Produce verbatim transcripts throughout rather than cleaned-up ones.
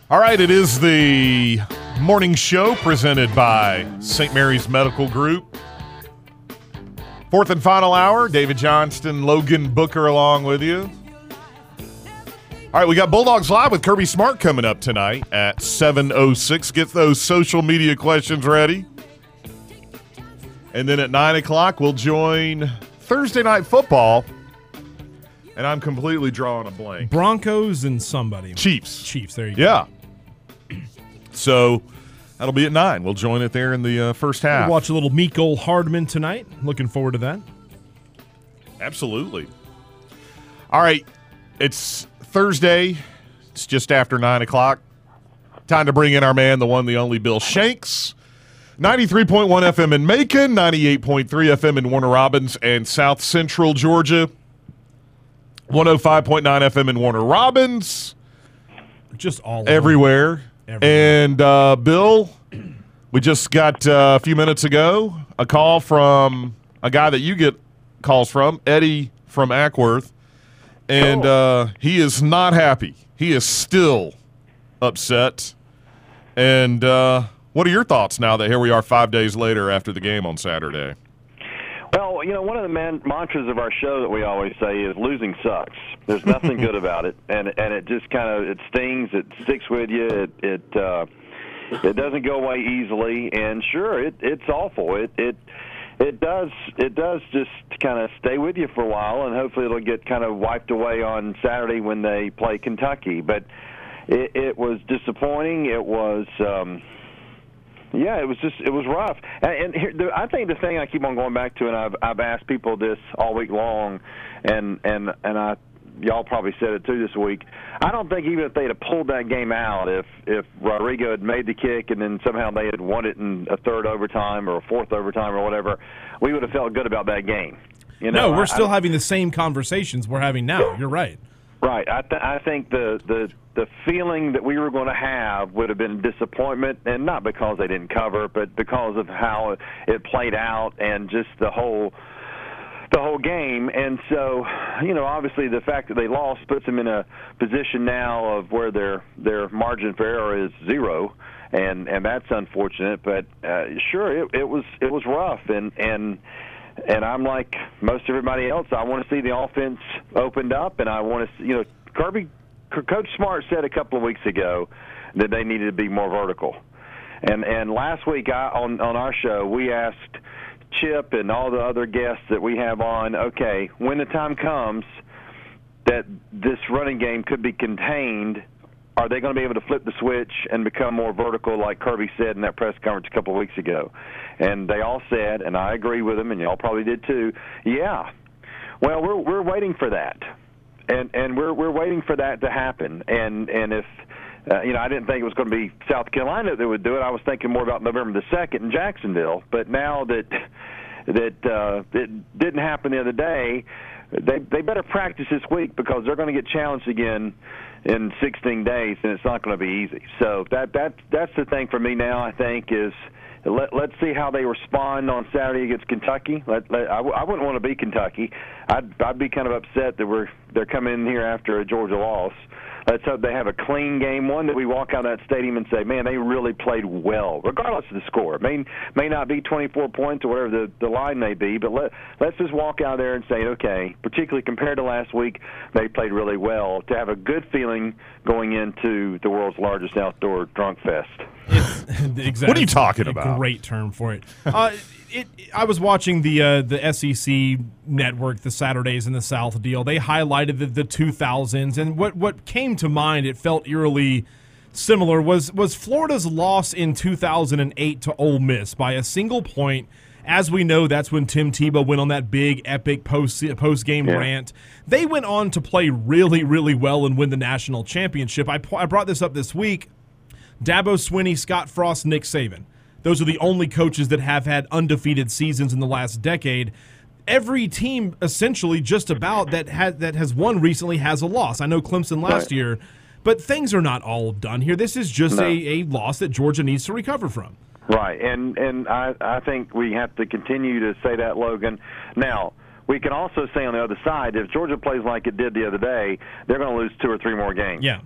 All right, it is the morning show presented by Saint Mary's Medical Group. Fourth and final hour, David Johnston, Logan Booker along with you. All right, we got Bulldogs Live with Kirby Smart coming up tonight at seven oh six. Get those social media questions ready. And then at nine o'clock, we'll join Thursday Night Football. And I'm completely drawing a blank. Broncos and somebody. Chiefs. Chiefs, there you go. Yeah. So that'll be at nine. We'll join it there in the uh, first half. We'll watch a little Mecole Hardman tonight. Looking forward to that. Absolutely. All right. It's Thursday. It's just after nine o'clock. Time to bring in our man, the one, the only Bill Shanks. ninety-three point one F M in Macon, ninety-eight point three F M in Warner Robins and South Central Georgia, one oh five point nine F M in Warner Robins. Just all everywhere. everywhere. And, uh, Bill, we just got uh, a few minutes ago a call from a guy that you get calls from, Eddie from Ackworth, and uh, he is not happy. He is still upset. And uh, what are your thoughts now that here we are five days later after the game on Saturday? Well, you know, one of the man- mantras of our show that we always say is losing sucks. There's nothing good about it, and and it just kind of it stings. It sticks with you. It it uh, it doesn't go away easily. And sure, it it's awful. It it it does it does just kind of stay with you for a while, and hopefully it'll get kind of wiped away on Saturday when they play Kentucky. But it, it was disappointing. It was. Um, Yeah, it was just it was rough, and, and here, the, I think the thing I keep on going back to, and I've I've asked people this all week long, and and and I y'all probably said it too this week. I don't think even if they'd have pulled that game out, if if Rodrigo had made the kick and then somehow they had won it in a third overtime or a fourth overtime or whatever, we would have felt good about that game. You know, no, we're I, still I, having the same conversations we're having now. You're right. Right. I, th- I think the, the the feeling that we were going to have would have been disappointment, and not because they didn't cover, but because of how it played out and just the whole the whole game. And so, you know, obviously the fact that they lost puts them in a position now of where their their margin for error is zero, and, and that's unfortunate. But uh, sure, it, it was it was rough, and and. And I'm like most everybody else. I want to see the offense opened up, and I want to, you know, Kirby, Coach Smart said a couple of weeks ago that they needed to be more vertical. And and last week I, on on our show we asked Chip and all the other guests that we have on, okay, when the time comes that this running game could be contained, are they going to be able to flip the switch and become more vertical like Kirby said in that press conference a couple of weeks ago? And they all said, and I agree with them, and y'all probably did too, yeah. Well, we're we're waiting for that. And and we're we're waiting for that to happen. And and if uh, you know, I didn't think it was going to be South Carolina that would do it. I was thinking more about November the second in Jacksonville. But now that that uh, it didn't happen the other day, they they better practice this week because they're going to get challenged again in sixteen days, and it's not going to be easy. So that that that's the thing for me now. I think is let let's see how they respond on Saturday against Kentucky. Let, let, I, w- I wouldn't want to be Kentucky. I'd I'd be kind of upset that we're they're coming in here after a Georgia loss. Let's hope they have a clean game, one that we walk out of that stadium and say, man, they really played well, regardless of the score. It may, may not be twenty-four points or whatever the, the line may be, but let, let's just walk out there and say, okay, particularly compared to last week, they played really well, to have a good feeling going into the world's largest outdoor drunk fest. Exactly. What are you talking a about? Great term for it. Uh, it. I was watching the uh, the S E C network, the Saturdays in the South deal. They highlighted the, the two thousands, and what, what came to mind, it felt eerily similar, was was Florida's loss in two thousand eight to Ole Miss by a single point. As we know, that's when Tim Tebow went on that big, epic post, post-game yeah. rant. They went on to play really, really well and win the national championship. I, I brought this up this week. Dabo Swinney, Scott Frost, Nick Saban. Those are the only coaches that have had undefeated seasons in the last decade. Every team, essentially, just about, that has, that has won recently has a loss. I know Clemson last right. year, but things are not all done here. This is just no. a, a loss that Georgia needs to recover from. Right, and and I, I think we have to continue to say that, Logan. Now, we can also say on the other side, if Georgia plays like it did the other day, they're going to lose two or three more games. Yeah.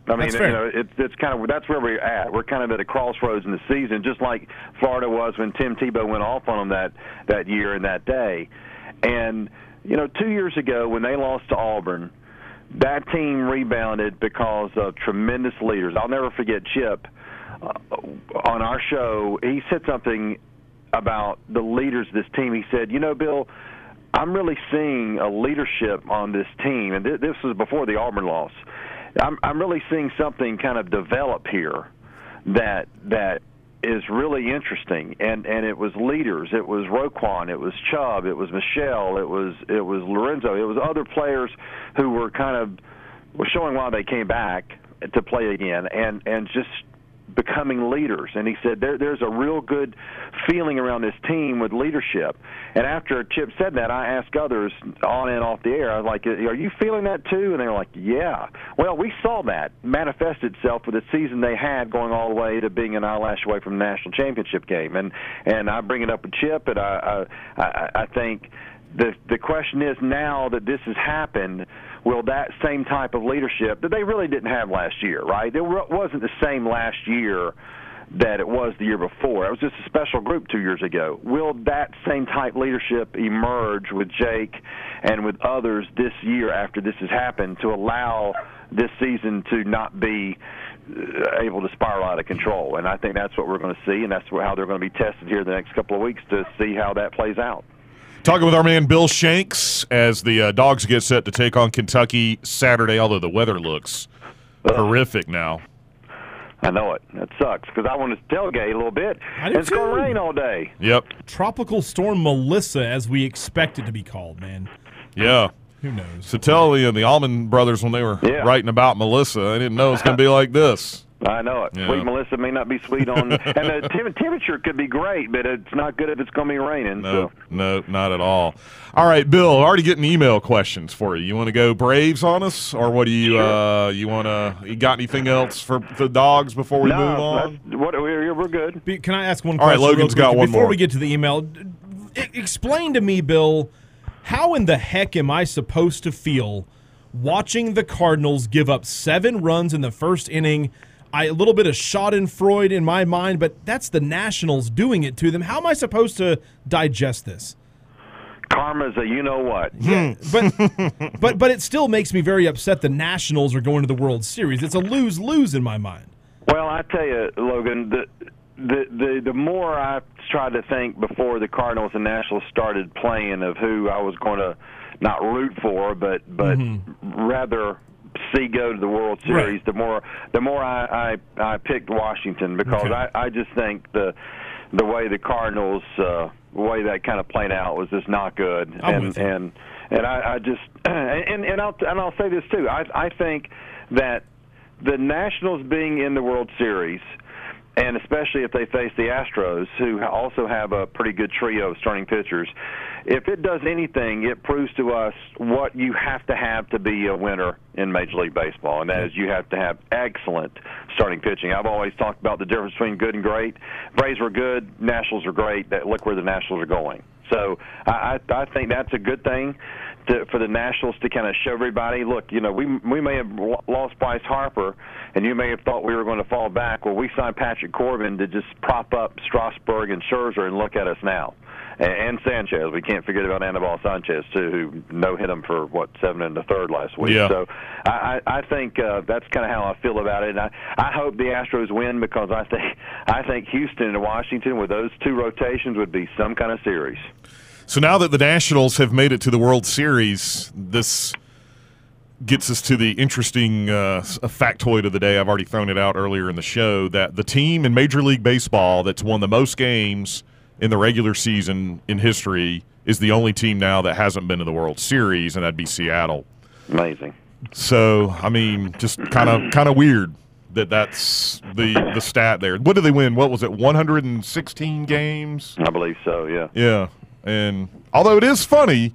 I mean, That's you fair. know, it's it's kind of that's where we're at. We're kind of at a crossroads in the season, just like Florida was when Tim Tebow went off on them that that year and that day. And you know, two years ago when they lost to Auburn, that team rebounded because of tremendous leaders. I'll never forget Chip uh, on our show. He said something about the leaders of this team. He said, "You know, Bill, I'm really seeing a leadership on this team," and th- this was before the Auburn loss. I'm, I'm really seeing something kind of develop here that that is really interesting, and and it was leaders. It was Roquan. It was Chubb. It was Michelle. It was it was Lorenzo. It was other players who were kind of were showing why they came back to play again, and and just becoming leaders. And he said there, there's a real good feeling around this team with leadership. And after Chip said that, I asked others on and off the air, I was like, are you feeling that too? And they were like, yeah. Well, we saw that manifest itself with the season they had, going all the way to being an eyelash away from the national championship game. And and I bring it up with Chip, and I I, I, I think the the question is, now that this has happened, will that same type of leadership that they really didn't have last year, right? It wasn't the same last year that it was the year before. It was just a special group two years ago. Will that same type leadership emerge with Jake and with others this year after this has happened to allow this season to not be able to spiral out of control? And I think that's what we're going to see, and that's how they're going to be tested here the next couple of weeks to see how that plays out. Talking with our man Bill Shanks as the uh, Dogs get set to take on Kentucky Saturday, although the weather looks Ugh. horrific now. I know it. That sucks because I want to tailgate a little bit. I do It's going too. to rain all day. Yep. Tropical Storm Melissa, as we expect it to be called, man. Yeah. Who knows? So tell the, the Allman Brothers when they were Yeah. writing about Melissa, they didn't know it was going to be like this. I know it. Yeah. Sweet Melissa may not be sweet on, and the tem- temperature could be great, but it's not good if it's going to be raining. No, So. no, not at all. All right, Bill, already getting email questions for you. You want to go Braves on us, or what do you, Sure. uh, you want to, you got anything else for the Dogs before we no, move on? that's, what, we're, we're good. Be- Can I ask one All right, question? real Logan's quick? got one Before more. we get to the email, d- e- explain to me, Bill, how in the heck am I supposed to feel watching the Cardinals give up seven runs in the first inning? I, a little bit of Schadenfreude in my mind, but that's the Nationals doing it to them. How am I supposed to digest this? Karma's a you-know-what. Yeah, but but but it still makes me very upset the Nationals are going to the World Series. It's a lose-lose in my mind. Well, I tell you, Logan, the, the the the more I tried to think before the Cardinals and Nationals started playing of who I was going to not root for, but but mm-hmm. rather see go to the World Series, right. the more the more I, I, I picked Washington because okay. I, I just think the the way the Cardinals uh, the way that kind of played out was just not good. I'm and with you. and and I, I just and and I'll and I'll say this too. I I think that the Nationals being in the World Series, and especially if they face the Astros, who also have a pretty good trio of starting pitchers, if it does anything, it proves to us what you have to have to be a winner in Major League Baseball, and that is you have to have excellent starting pitching. I've always talked about the difference between good and great. Braves were good, Nationals are great. That look where the Nationals are going. So I, I, I think that's a good thing to, for the Nationals to kind of show everybody, look, you know, we we may have lost Bryce Harper, and you may have thought we were going to fall back. Well, we signed Patrick Corbin to just prop up Strasburg and Scherzer, and look at us now. And, and Sanchez. We can't forget about Anibal Sanchez, too, who no-hit him for, what, seven and the third last week. Yeah. So I, I, I think uh, that's kind of how I feel about it. And I, I hope the Astros win because I think I think Houston and Washington with those two rotations would be some kind of series. So now that the Nationals have made it to the World Series, this gets us to the interesting uh, factoid of the day. I've already thrown it out earlier in the show, that the team in Major League Baseball that's won the most games in the regular season in history is the only team now that hasn't been to the World Series, and that'd be Seattle. Amazing. So, I mean, just kind of kind of weird that that's the the stat there. What did they win? What was it, one hundred sixteen games? I believe so, yeah. Yeah. And although it is funny,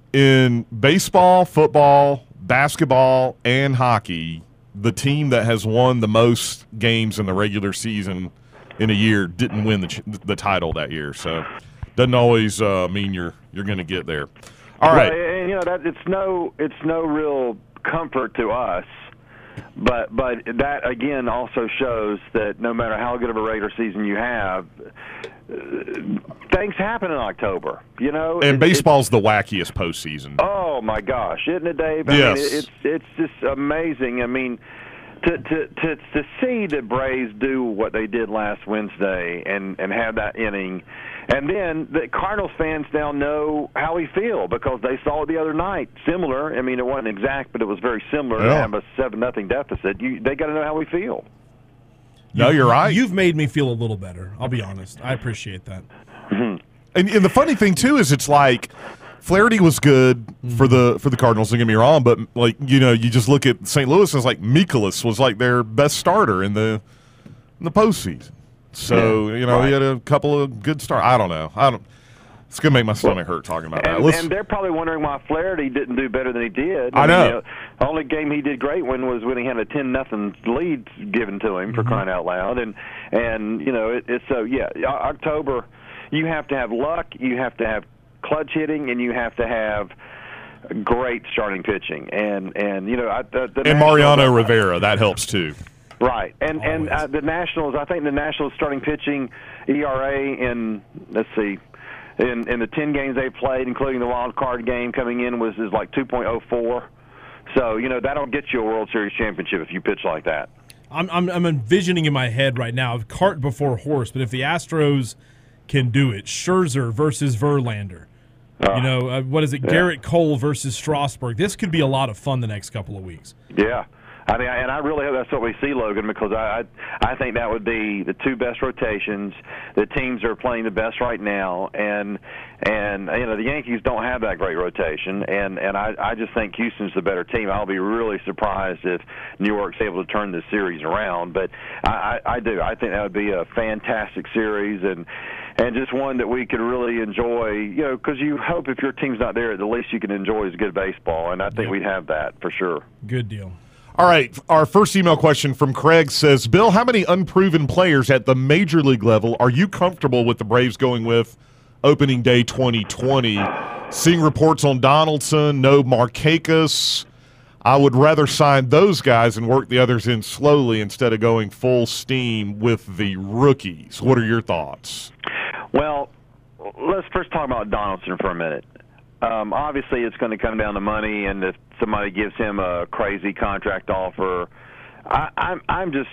in baseball, football, basketball, and hockey, the team that has won the most games in the regular season in a year didn't win the the title that year. So doesn't always uh, mean you're you're going to get there. All right. Well, and, you know, that it's no it's no real comfort to us But but that again also shows that no matter how good of a regular season you have, uh, things happen in October. You know, and it, baseball's the wackiest postseason. Oh my gosh, isn't it, Dave? I yes. mean, it, it's it's just amazing. I mean, to to to to see the Braves do what they did last Wednesday and and have that inning. And then the Cardinals fans now know how we feel because they saw it the other night. Similar. I mean, it wasn't exact, but it was very similar yeah. to have a seven nothing deficit. You, they got to know how we feel. No, you're right. You've made me feel a little better. I'll be honest. I appreciate that. And, and the funny thing too is, it's like Flaherty was good mm-hmm. for the for the Cardinals. Don't get me wrong, but like you know, you just look at Saint Louis, and it's like Mikolas was like their best starter in the in the postseason. So, you know, right. he had a couple of good starts. I don't know. I don't. It's going to make my stomach hurt talking about and, that. Let's, and they're probably wondering why Flaherty didn't do better than he did. I, I know. Mean, you know. The only game he did great when was when he had a ten nothing lead given to him, for mm-hmm. crying out loud. And, and you know, it, it's so, yeah, October, you have to have luck, you have to have clutch hitting, and you have to have great starting pitching. And, and you know, I, the, the and Mariano Rivera, that helps too. Right, and Always. and uh, the Nationals. I think the Nationals starting pitching E R A in let's see, in in the ten games they played, including the wild card game coming in, was is like two point oh four. So you know that'll get you a World Series championship if you pitch like that. I'm I'm, I'm envisioning in my head right now cart before horse, but if the Astros can do it, Scherzer versus Verlander. Uh, you know uh, what is it? Yeah. Garrett Cole versus Strasburg. This could be a lot of fun the next couple of weeks. Yeah. I mean, and I really hope that's what we see, Logan, because I I think that would be the two best rotations. The teams are playing the best right now, and and you know the Yankees don't have that great rotation, and and I I just think Houston's the better team. I'll be really surprised if New York's able to turn this series around, but I I, I do. I think that would be a fantastic series, and. And just one that we could really enjoy, you know, because you hope if your team's not there, at the least you can enjoy is good baseball, and I think yep. we'd have that for sure. Good deal. All right, our first email question from Craig says, Bill, how many unproven players at the major league level are you comfortable with the Braves going with opening day twenty twenty? Seeing reports on Donaldson, no Markakis. I would rather sign those guys and work the others in slowly instead of going full steam with the rookies. What are your thoughts? Well, let's first talk about Donaldson for a minute. Um, obviously, it's going to come down to money, and if somebody gives him a crazy contract offer, I, I'm I'm just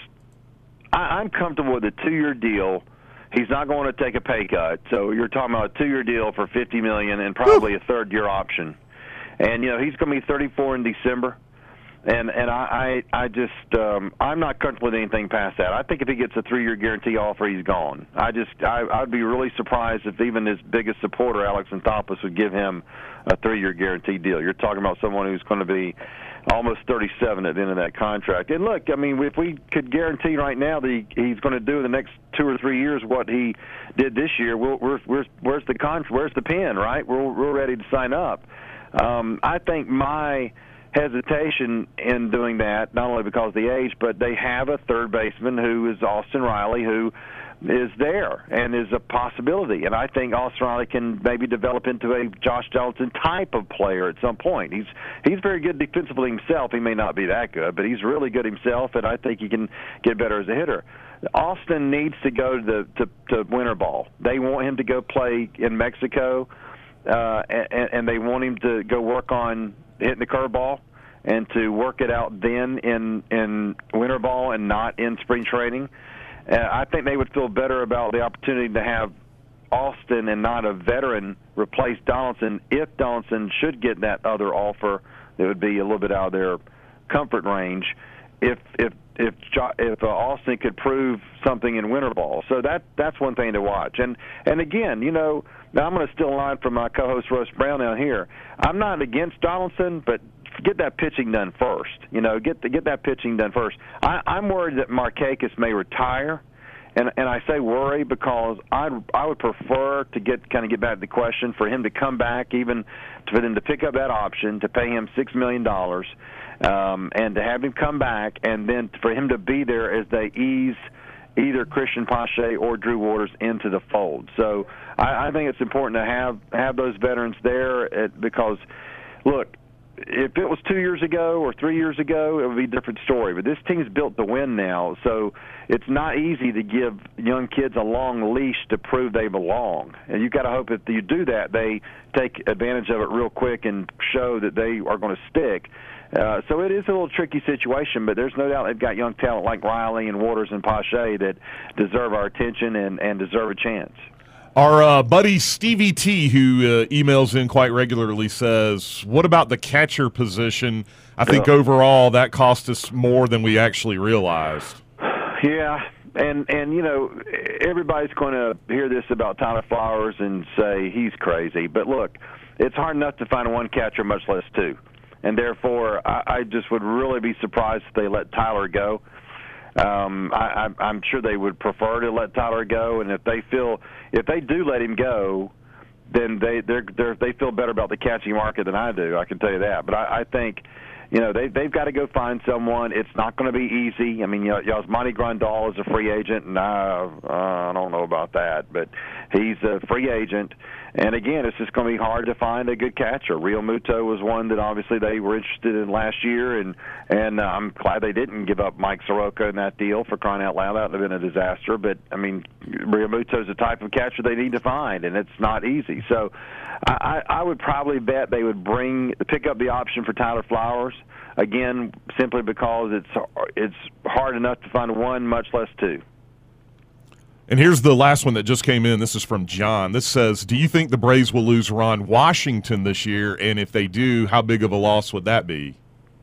I, I'm comfortable with a two-year deal. He's not going to take a pay cut, so you're talking about a two-year deal for fifty million dollars and probably a third-year option. And you know he's going to be thirty-four in December. And and I, I, I just um, I'm not comfortable with anything past that. I think if he gets a three-year guarantee offer, he's gone. I just I, I'd be really surprised if even his biggest supporter, Alex Anthopoulos, would give him a three-year guarantee deal. You're talking about someone who's going to be almost thirty-seven at the end of that contract. And look, I mean, if we could guarantee right now that he, he's going to do in the next two or three years what he did this year, we'll, we're, we're, where's the con- where's the pen, right? We're we're ready to sign up. Um, I think my hesitation in doing that, not only because of the age, but they have a third baseman who is Austin Riley, who is there and is a possibility. And I think Austin Riley can maybe develop into a Josh Donaldson type of player at some point. He's he's very good defensively himself. He may not be that good, but he's really good himself, and I think he can get better as a hitter. Austin needs to go to the, to, to winter ball. They want him to go play in Mexico, uh, and, and they want him to go work on hitting the curveball and to work it out then in in winter ball and not in spring training. Uh, I think they would feel better about the opportunity to have Austin and not a veteran replace Donaldson if Donaldson should get that other offer that would be a little bit out of their comfort range. If if if if uh, Austin could prove something in winter ball, so that that's one thing to watch. And and again, you know, now I'm going to steal a line from my co-host Russ Brown down here. I'm not against Donaldson, but get that pitching done first. You know, get the, get that pitching done first. I, I'm worried that Markakis may retire, and and I say worry because I I would prefer to get kind of get back to the question for him to come back, even for them to pick up that option to pay him six million dollars. Um, and to have him come back, and then for him to be there as they ease either Christian Pache or Drew Waters into the fold. So I, I think it's important to have have those veterans there at, because, look, if it was two years ago or three years ago, it would be a different story. But this team's built to win now, so it's not easy to give young kids a long leash to prove they belong. And you've got to hope if you do that, they take advantage of it real quick and show that they are going to stick. Uh, so it is a little tricky situation, but there's no doubt they've got young talent like Riley and Waters and Pache that deserve our attention and, and deserve a chance. Our uh, buddy Stevie T, who uh, emails in quite regularly, says, what about the catcher position? I think Yeah. overall that cost us more than we actually realized. Yeah, and, and you know, everybody's going to hear this about Tyler Flowers and say he's crazy. But, look, it's hard enough to find one catcher, much less two. And, therefore, I, I just would really be surprised if they let Tyler go. Um, I, I, I'm sure they would prefer to let Tyler go, and if they feel if they do let him go, then they they're, they're, they feel better about the catching market than I do. I can tell you that. But I, I think, you know, they they've got to go find someone. It's not going to be easy. I mean, you know, Yasmani Grandal is a free agent, and I, uh, I don't know about that, but he's a free agent. And again, it's just going to be hard to find a good catcher. Real Muto was one that obviously they were interested in last year, and and uh, I'm glad they didn't give up Mike Soroka in that deal, for crying out loud. That would have been a disaster. But I mean, Real Muto is the type of catcher they need to find, and it's not easy. So I, I would probably bet they would bring pick up the option for Tyler Flowers again, simply because it's it's hard enough to find one, much less two. And here's the last one that just came in. This is from John. This says, do you think the Braves will lose Ron Washington this year? And if they do, how big of a loss would that be?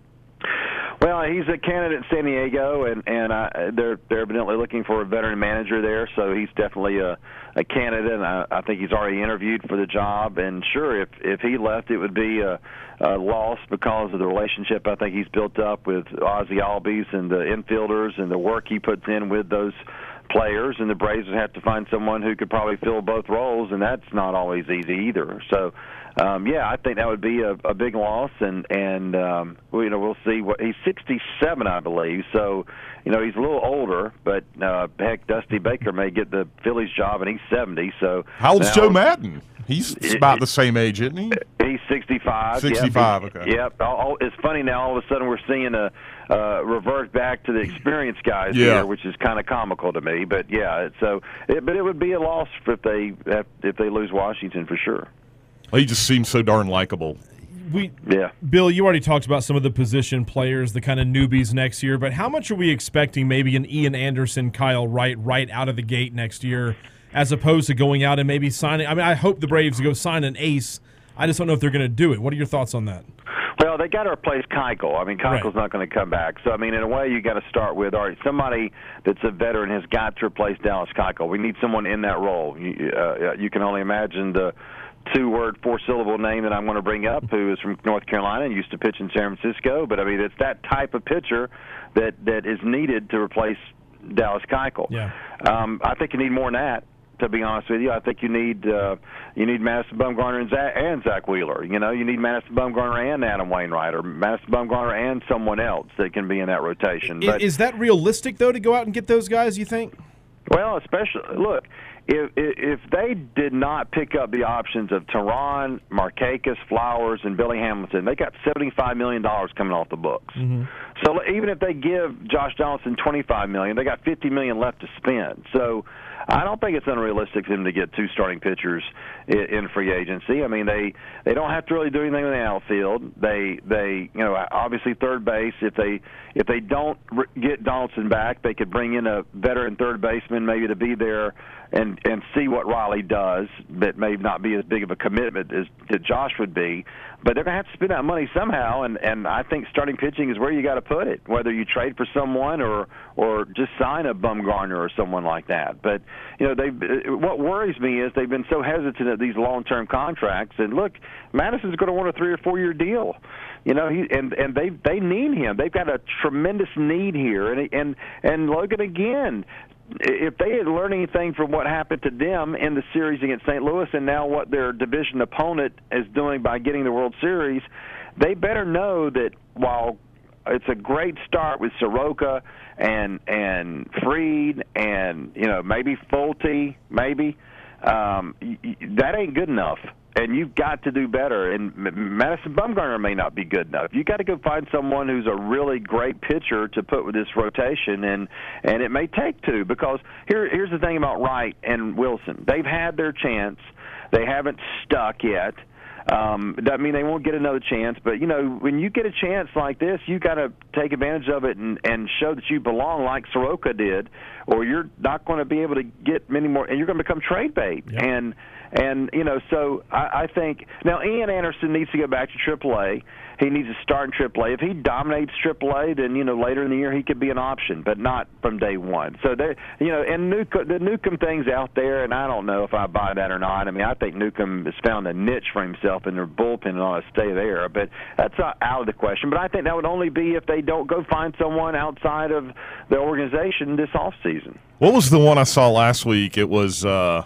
Well, he's a candidate in San Diego, and, and uh, they're, they're evidently looking for a veteran manager there, so he's definitely a, a candidate, and I, I think he's already interviewed for the job. And sure, if, if he left, it would be a, a loss because of the relationship I think he's built up with Ozzie Albies and the infielders and the work he puts in with those players, and the Braves would have to find someone who could probably fill both roles, and that's not always easy either. So, um, yeah, I think that would be a, a big loss, and and um, well, you know, we'll see. What he's sixty-seven, I believe, so you know he's a little older. But uh, heck, Dusty Baker may get the Phillies job, and he's seventy. So how old's now, Joe Madden? He's about the same age, isn't he? He's sixty-five. sixty-five, yep. okay. Yep. All, it's funny now. All of a sudden, we're seeing a uh, revert back to the experienced guys yeah. here, which is kind of comical to me. But yeah, so it, but it would be a loss if they if they lose Washington for sure. Well, he just seems so darn likable. We, yeah. Bill, you already talked about some of the position players, the kind of newbies next year, but how much are we expecting maybe an Ian Anderson, Kyle Wright right out of the gate next year, as opposed to going out and maybe signing? I mean, I hope the Braves go sign an ace. I just don't know if they're going to do it. What are your thoughts on that? Well, they got to replace Keuchel. I mean, Keuchel's right. not going to come back. So, I mean, in a way, you got to start with, all right, somebody that's a veteran has got to replace Dallas Keuchel. We need someone in that role. You, uh, you can only imagine the two-word, four-syllable name that I'm going to bring up, who is from North Carolina and used to pitch in San Francisco. But, I mean, it's that type of pitcher that, that is needed to replace Dallas Keuchel. Yeah. Um, I think you need more than that. To be honest with you, I think you need uh, you need Madison Bumgarner and Zach, and Zach Wheeler. You know, you need Madison Bumgarner and Adam Wainwright, or Madison Bumgarner and someone else that can be in that rotation. But, is that realistic, though, to go out and get those guys, you think? Well, especially, look, if if they did not pick up the options of Teheran, Markakis, Flowers, and Billy Hamilton, they got seventy-five million dollars coming off the books. Mm-hmm. So even if they give Josh Donaldson twenty-five million dollars, they got fifty million dollars left to spend. So I don't think it's unrealistic for them to get two starting pitchers in free agency. I mean, they, they don't have to really do anything in the outfield. They they you know obviously third base. If they if they don't get Donaldson back, they could bring in a veteran third baseman maybe to be there and and see what Riley does. That may not be as big of a commitment as that Josh would be, but they're going to have to spend that money somehow. And, and I think starting pitching is where you got to put it, whether you trade for someone or or just sign a Bumgarner or someone like that. But you know, they what worries me is they've been so hesitant at these long-term contracts. And look, Madison's going to want a three or four-year deal. You know, he and and they they need him. They've got a tremendous need here. And and and Logan again. If they had learned anything from what happened to them in the series against Saint Louis and now what their division opponent is doing by getting the World Series, they better know that while it's a great start with Soroka and and Fried and, you know, maybe Fulte, maybe, um, that ain't good enough. and you've got to do better. And Madison Bumgarner may not be good enough. You got to go find someone who's a really great pitcher to put with this rotation, and and it may take two, because here here's the thing about Wright and Wilson. They've had their chance. They haven't stuck yet. Um, doesn't mean they won't get another chance, but you know, when you get a chance like this, you got to take advantage of it and, and show that you belong, like Soroka did, or you're not going to be able to get many more, and you're going to become trade bait. Yep. And and you know, so I, I think now Ian Anderson needs to go back to triple A. He needs to start in triple A. If he dominates triple A, then you know later in the year he could be an option, but not from day one. So there, you know, and Newcomb, the Newcomb thing's out there, and I don't know if I buy that or not. I mean, I think Newcomb has found a niche for himself in their bullpen and ought to stay there, but that's not out of the question. But I think that would only be if they don't go find someone outside of the organization this offseason. What was the one I saw last week? It was uh,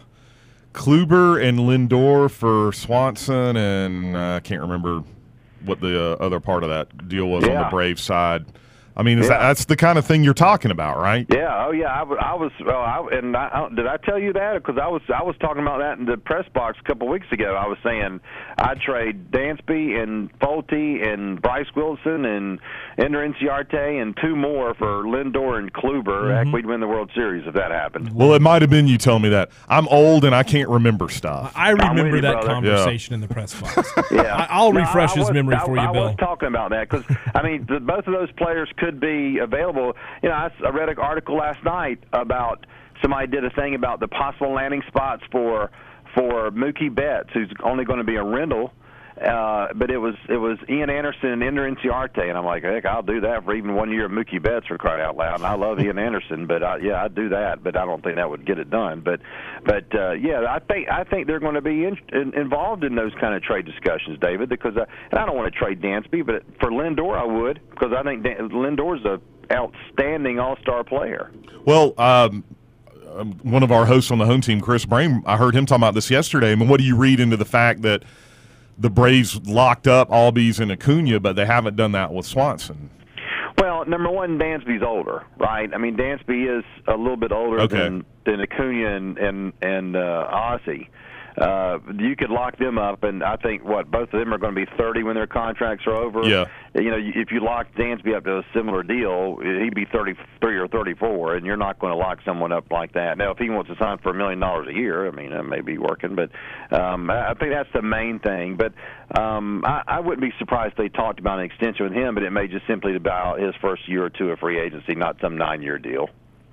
Kluber and Lindor for Swanson, and uh, I can't remember what the uh, other part of that deal was yeah. on the Braves side. I mean, is yeah. that, that's the kind of thing you're talking about, right? Yeah. Oh, yeah. I, w- I was. Well, I, and I, I, did I tell you that? Because I was. I was talking about that in the press box a couple of weeks ago. I was saying I'd trade Dansby and Fulte and Bryce Wilson and Ender Inciarte and two more for Lindor and Kluber. Mm-hmm. Heck, we'd win the World Series if that happened. Well, it might have been you telling me that. I'm old and I can't remember stuff. I remember you, that brother. conversation yeah. in the press box. Yeah. I, I'll No, refresh I his was, memory I, for you, I Bill. I was talking about that because, I mean, the, both of those players could be available. You know, I, I read an article last night about somebody did a thing about the possible landing spots for for Mookie Betts, who's only going to be a rental. Uh, but it was it was Ian Anderson and Ender Inciarte, and I'm like, heck, I'll do that for even one year of Mookie Betts, for crying out loud. And I love Ian Anderson, but I, yeah, I'd do that. But I don't think that would get it done. But but uh, yeah, I think I think they're going to be in, in, involved in those kind of trade discussions, David. Because I, and I don't want to trade Dansby, but for Lindor I would, because I think Dan, Lindor's a outstanding all-star player. Well, um, one of our hosts on the home team, Chris Brame, I heard him talking about this yesterday. I mean, what do you read into the fact that the Braves locked up Albies and Acuna, but they haven't done that with Swanson? Well, number one, Dansby's older, right? I mean, Dansby is a little bit older okay. than, than Acuna and, and, and uh, Ozzie. Uh, you could lock them up, and I think, what, both of them are going to be thirty when their contracts are over. Yeah. You know, if you lock Dansby up to a similar deal, he'd be thirty-three or thirty-four, and you're not going to lock someone up like that. Now, if he wants to sign for a million dollars a year, I mean, that may be working, but um, I think that's the main thing. But um, I, I wouldn't be surprised if they talked about an extension with him, but it may just simply be about his first year or two of free agency, not some nine-year deal.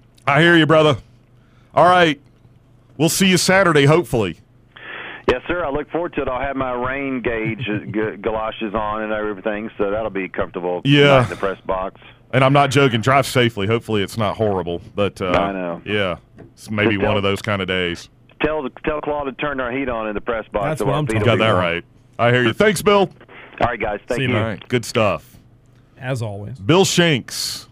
I hear you, brother. All right. We'll see you Saturday, hopefully. Yes, sir. I look forward to it. I'll have my rain gauge g- galoshes on and everything, so that'll be comfortable. Yeah. In the press box. And I'm not joking. Drive safely. Hopefully it's not horrible. But uh, I know. Yeah, it's maybe Just tell, one of those kind of days. Tell tell Claude to turn our heat on in the press box. That's so what our I'm feet talking will Got be that warm. right. I hear you. Thanks, Bill. All right, guys. Thank See you, you. man. All right. Good stuff. As always. Bill Shanks.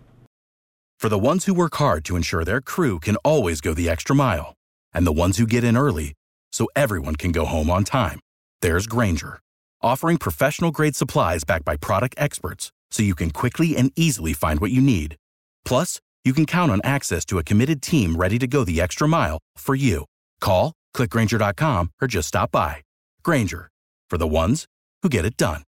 For the ones who work hard to ensure their crew can always go the extra mile, and the ones who get in early so everyone can go home on time, there's Grainger, offering professional-grade supplies backed by product experts so you can quickly and easily find what you need. Plus, you can count on access to a committed team ready to go the extra mile for you. Call, click Grainger dot com, or just stop by. Grainger, for the ones who get it done.